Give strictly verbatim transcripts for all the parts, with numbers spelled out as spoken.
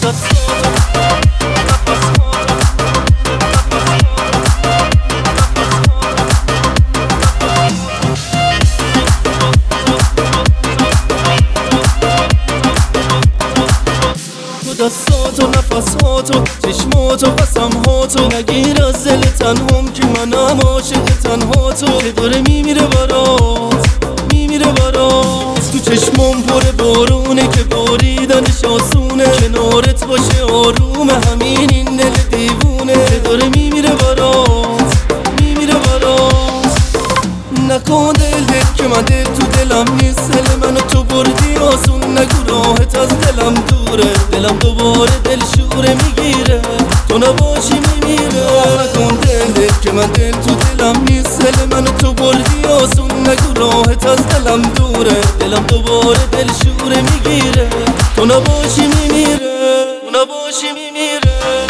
دستاتو نفساتو چشماتو قسمهاتو نگیر از دل تنهام که منم عاشق تنهاتو که داره میمیره برات میمیره برات تو چشمام پر بارونه که باریدنش آسونه کنارت باشه آروم همین این دل دیوونه که داره میمیره برات میمیره برات نکن دل دل که من دل تو دلم نیست دل منو تو بردی آسون نگو راحت از دلم دوره دلم دوباره دل شوره میگیره تو نباشی میمیره نکن دل دل که من دل تو دلم نیست دل منو تو بردی آسون نگو راحت از دلم دوره دلم دوباره دل شوره میگیره تو نباشی میمیره تو نباشی میمیره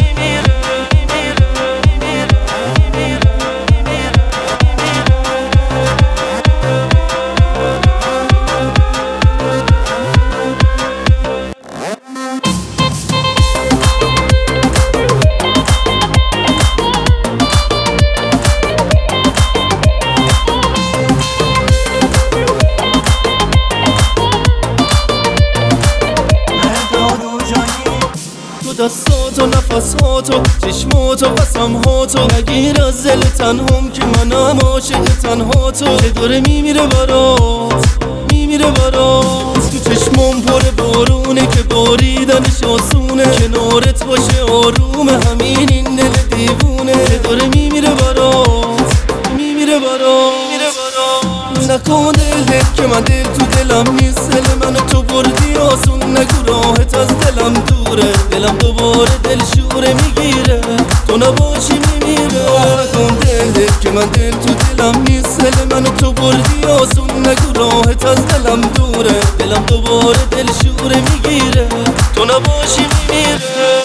دستاتو نفساتو چشماتو قسمهاتو نگیر از دل تنهام که منم عاشق تنهاتو که داره میمیره برات میمیره برات تو چشمام پر بارونه که باریدنش آسونه کنارت باشه آروم همین این دل دیوونه که داره میمیره برات میمیره برات نکن دل دل که من دل تو دلم نیست دل منو تو بردی آسون نگو راحت از دلم دوره دلم دوباره دل شوره میگیره تو نباشی میمیره نکن دل دل که من دل تو دلم نیست دل منو تو بردی آسون نگو راحت از دلم دوره دلم دوباره دل شوره میگیره تو نباشی میمیره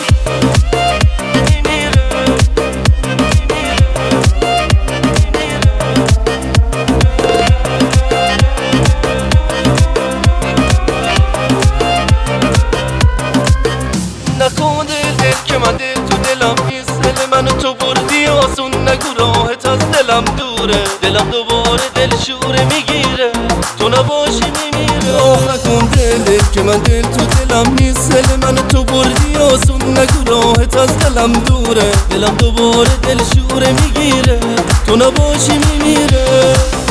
نکن دل دل که من دل تو دلم نیست دل منو تو بردی آسون نگو راحت از دلم دوره دلم دوباره دل شوره میگیره تو نباشی میمیره آه نکن دل دل که من دل تو دلم نیست دل منو تو بردی آسون نگو راحت از دلم دوره دلم دوباره دل شوره میگیره تو نباشی میمیره